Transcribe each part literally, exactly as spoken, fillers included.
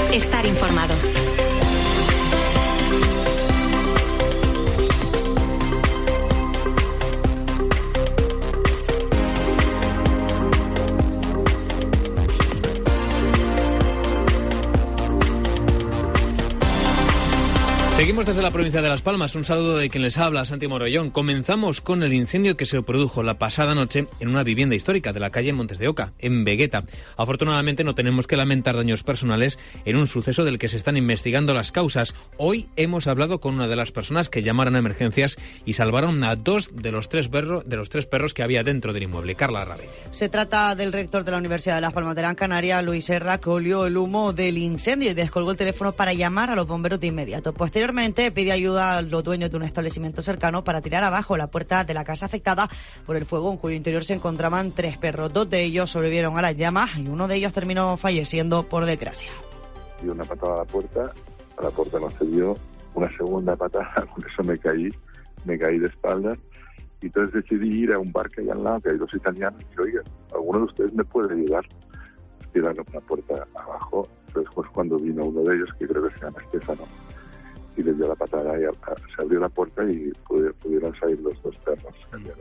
estar informado. Seguimos desde la provincia de Las Palmas. Un saludo de quien les habla, Santi Morellón. Comenzamos con el incendio que se produjo la pasada noche en una vivienda histórica de la calle Montes de Oca, en Vegueta. Afortunadamente no tenemos que lamentar daños personales en un suceso del que se están investigando las causas. Hoy hemos hablado con una de las personas que llamaron a emergencias y salvaron a dos de los tres, perro, de los tres perros que había dentro del inmueble. Carla Rabell. Se trata del rector de la Universidad de Las Palmas de Gran Canaria, Luis Serra, que olió el humo del incendio y descolgó el teléfono para llamar a los bomberos de inmediato. Posteriormente pide ayuda a los dueños de un establecimiento cercano para tirar abajo la puerta de la casa afectada por el fuego, en cuyo interior se encontraban tres perros. Dos de ellos sobrevivieron a las llamas y uno de ellos terminó falleciendo por desgracia. Dio una patada a la puerta, a la puerta no se dio, una segunda patada, por eso me caí, me caí de espaldas. Y entonces decidí ir a un bar que hay al lado, que hay dos italianos, y dije, oiga, ¿alguno de ustedes me puede ayudar? Tiraron la puerta abajo. Entonces pues cuando vino uno de ellos, que creo que se llama Estefano, y les dio la patada y a, a, se abrió la puerta y pudieron, pudieron salir los dos perros.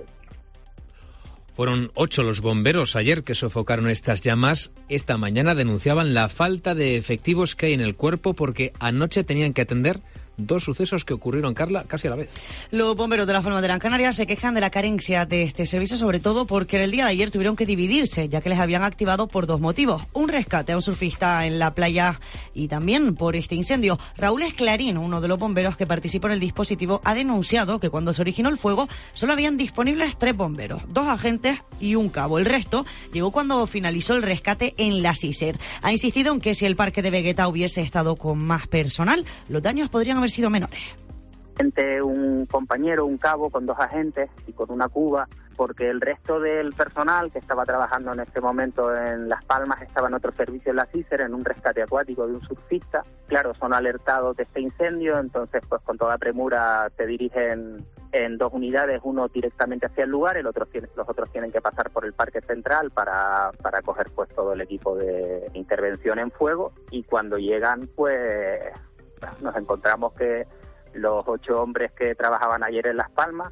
Fueron ocho los bomberos ayer que sofocaron estas llamas. Esta mañana denunciaban la falta de efectivos que hay en el cuerpo porque anoche tenían que atender dos sucesos que ocurrieron, Carla, casi a la vez. Los bomberos de Las Palmas de Gran Canaria se quejan de la carencia de este servicio, sobre todo porque en el día de ayer tuvieron que dividirse, ya que les habían activado por dos motivos. Un rescate a un surfista en la playa y también por este incendio. Raúl Esclarín, uno de los bomberos que participó en el dispositivo, ha denunciado que cuando se originó el fuego solo habían disponibles tres bomberos, dos agentes y un cabo. El resto llegó cuando finalizó el rescate en la Ciser. Ha insistido en que si el parque de Vegueta hubiese estado con más personal, los daños podrían haber sido menores. Un compañero, un cabo con dos agentes y con una cuba, porque el resto del personal que estaba trabajando en este momento en Las Palmas estaba en otro servicio en la Ciser, en un rescate acuático de un surfista. Claro, son alertados de este incendio, entonces pues con toda premura te dirigen en dos unidades, uno directamente hacia el lugar, el otro tiene, los otros tienen que pasar por el parque central para, para coger pues todo el equipo de intervención en fuego, y cuando llegan pues nos encontramos que los ocho hombres que trabajaban ayer en Las Palmas.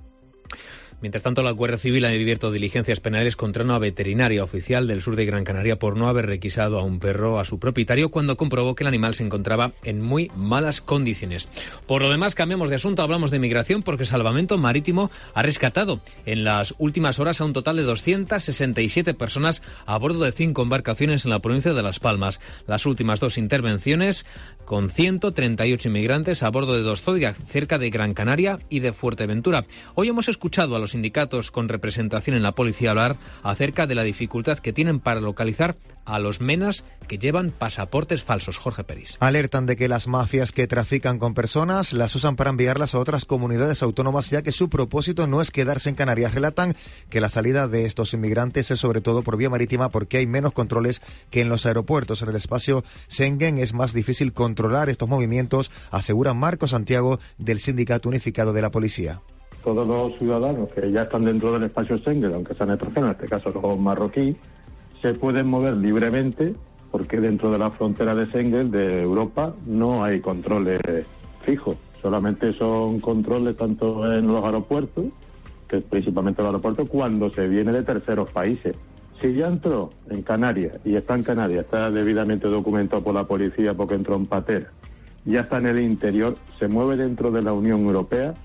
Mientras tanto, la Guardia Civil ha abierto diligencias penales contra una veterinaria oficial del sur de Gran Canaria por no haber requisado a un perro a su propietario cuando comprobó que el animal se encontraba en muy malas condiciones. Por lo demás, cambiamos de asunto, hablamos de migración porque Salvamento Marítimo ha rescatado en las últimas horas a un total de doscientas sesenta y siete personas a bordo de cinco embarcaciones en la provincia de Las Palmas. Las últimas dos intervenciones con ciento treinta y ocho inmigrantes a bordo de dos Zodiac, cerca de Gran Canaria y de Fuerteventura. Hoy hemos escuchado a los sindicatos con representación en la policía hablar acerca de la dificultad que tienen para localizar a los menas que llevan pasaportes falsos. Jorge Peris. Alertan de que las mafias que trafican con personas las usan para enviarlas a otras comunidades autónomas, ya que su propósito no es quedarse en Canarias. Relatan que la salida de estos inmigrantes es sobre todo por vía marítima porque hay menos controles que en los aeropuertos. En el espacio Schengen es más difícil controlar estos movimientos, asegura Marco Santiago del Sindicato Unificado de la Policía. Todos los ciudadanos que ya están dentro del espacio Schengen, aunque sean extranjeros, en este caso los marroquíes, se pueden mover libremente porque dentro de la frontera de Schengen de Europa no hay controles fijos, solamente son controles tanto en los aeropuertos, que es principalmente el aeropuerto, cuando se viene de terceros países. Si ya entró en Canarias y está en Canarias, está debidamente documentado por la policía porque entró en patera, ya está en el interior, se mueve dentro de la Unión Europea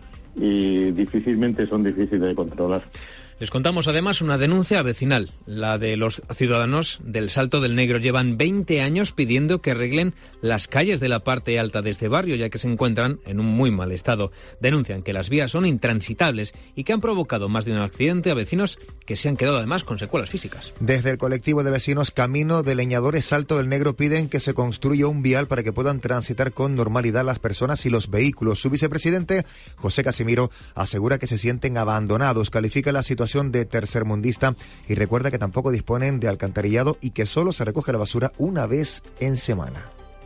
y difícilmente son difíciles de controlar. Les contamos además una denuncia vecinal, la de los ciudadanos del Salto del Negro. Llevan veinte años pidiendo que arreglen las calles de la parte alta de este barrio, ya que se encuentran en un muy mal estado. Denuncian que las vías son intransitables y que han provocado más de un accidente a vecinos que se han quedado además con secuelas físicas. Desde el colectivo de vecinos Camino de Leñadores Salto del Negro piden que se construya un vial para que puedan transitar con normalidad las personas y los vehículos. Su vicepresidente, José Casimiro, asegura que se sienten abandonados, califica la situación de tercermundista y recuerda que tampoco disponen de alcantarillado y que solo se recoge la basura una vez en semana.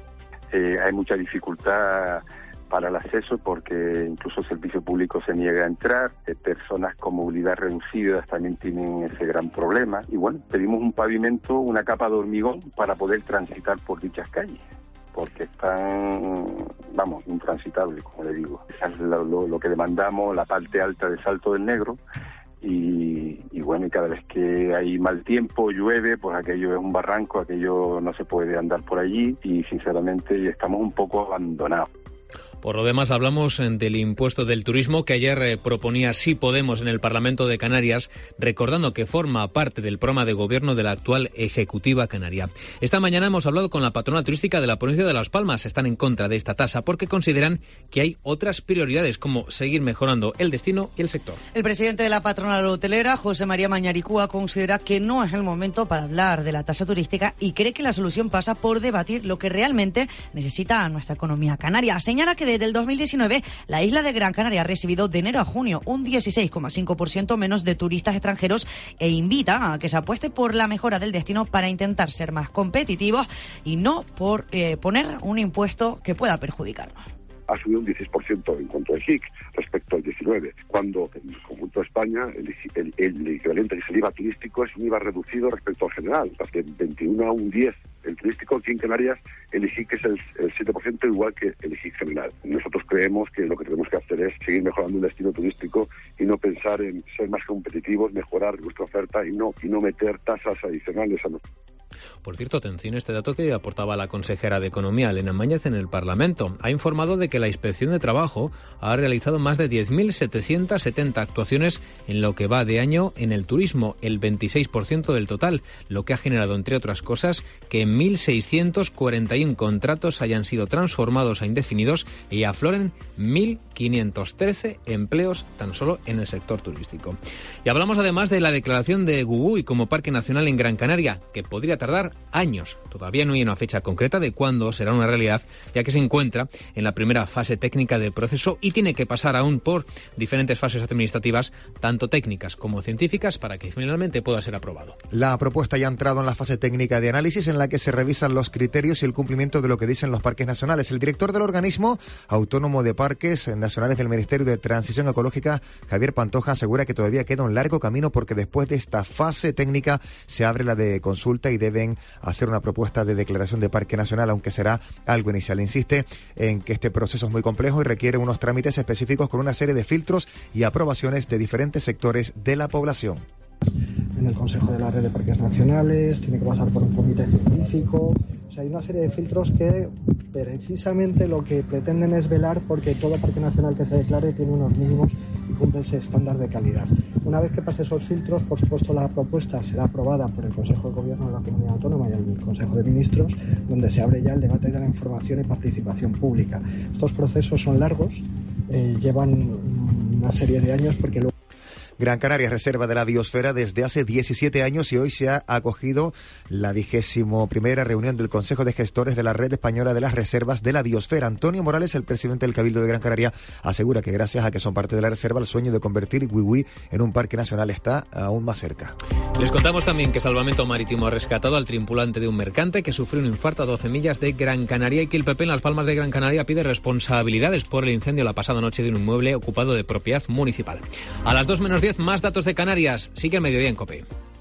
Eh, hay mucha dificultad para el acceso porque incluso el servicio público se niega a entrar, eh, personas con movilidad reducida también tienen ese gran problema y bueno, pedimos un pavimento, una capa de hormigón para poder transitar por dichas calles. porque están, vamos, intransitables, como le digo. Eso es lo, lo, lo que demandamos, la parte alta de Salto del Negro. Y, y bueno, y cada vez que hay mal tiempo, llueve, pues aquello es un barranco, aquello no se puede andar por allí y sinceramente estamos un poco abandonados. Por lo demás, hablamos del impuesto del turismo que ayer eh, proponía Sí Podemos en el Parlamento de Canarias, recordando que forma parte del programa de gobierno de la actual Ejecutiva canaria. Esta mañana hemos hablado con la patronal turística de la provincia de Las Palmas. Están en contra de esta tasa porque consideran que hay otras prioridades, como seguir mejorando el destino y el sector. El presidente de la patronal hotelera, José María Mañaricúa, considera que no es el momento para hablar de la tasa turística y cree que la solución pasa por debatir lo que realmente necesita nuestra economía canaria. Señala que desde el dos mil diecinueve, la isla de Gran Canaria ha recibido de enero a junio un dieciséis coma cinco por ciento menos de turistas extranjeros e invita a que se apueste por la mejora del destino para intentar ser más competitivos y no por eh, poner un impuesto que pueda perjudicarnos. Ha subido un dieciséis por ciento en cuanto al S I C respecto al diecinueve, cuando en el conjunto de España el, el, el equivalente que es el I V A turístico es un I V A reducido respecto al general, de veintiuno a un diez. El turístico aquí en Canarias, el I S I C es el, el siete por ciento, igual que el I S I C general. Nosotros creemos que lo que tenemos que hacer es seguir mejorando el destino turístico y no pensar en ser más competitivos, mejorar nuestra oferta y no, y no meter tasas adicionales a nosotros. Por cierto, atención a este dato que aportaba la consejera de Economía, Elena Mañez, en el Parlamento. Ha informado de que la Inspección de Trabajo ha realizado más de diez mil setecientas setenta actuaciones en lo que va de año en el turismo, el veintiséis por ciento del total, lo que ha generado, entre otras cosas, que mil seiscientos cuarenta y uno contratos hayan sido transformados a indefinidos y afloren mil quinientos trece empleos tan solo en el sector turístico. Y hablamos además de la declaración de Gugui como Parque Nacional en Gran Canaria, que podría tardar años. Todavía no hay una fecha concreta de cuándo será una realidad, ya que se encuentra en la primera fase técnica del proceso y tiene que pasar aún por diferentes fases administrativas, tanto técnicas como científicas, para que finalmente pueda ser aprobado. La propuesta ya ha entrado en la fase técnica de análisis, en la que se revisan los criterios y el cumplimiento de lo que dicen los parques nacionales. El director del organismo autónomo de parques nacionales del Ministerio de Transición Ecológica, Javier Pantoja, asegura que todavía queda un largo camino porque después de esta fase técnica se abre la de consulta y deben hacer una propuesta de declaración de parque nacional, aunque será algo inicial. Insiste en que este proceso es muy complejo y requiere unos trámites específicos con una serie de filtros y aprobaciones de diferentes sectores de la población. En el Consejo de la Red de Parques Nacionales, tiene que pasar por un comité científico. O sea, hay una serie de filtros que precisamente lo que pretenden es velar porque todo parque nacional que se declare tiene unos mínimos y cumple ese estándar de calidad. Una vez que pase esos filtros, por supuesto la propuesta será aprobada por el Consejo de Gobierno de la Comunidad Autónoma y el Consejo de Ministros, donde se abre ya el debate de la información y participación pública. Estos procesos son largos, eh, llevan una serie de años porque luego... Gran Canaria es reserva de la biosfera desde hace diecisiete años y hoy se ha acogido la vigésimo primera reunión del Consejo de Gestores de la Red Española de las Reservas de la Biosfera. Antonio Morales, el presidente del Cabildo de Gran Canaria, asegura que gracias a que son parte de la reserva, el sueño de convertir Gwiwi en un parque nacional está aún más cerca. Les contamos también que Salvamento Marítimo ha rescatado al tripulante de un mercante que sufrió un infarto a doce millas de Gran Canaria y que el P P en Las Palmas de Gran Canaria pide responsabilidades por el incendio la pasada noche de un inmueble ocupado de propiedad municipal. A las dos menos diez, más datos de Canarias. Sigue el mediodía en COPE.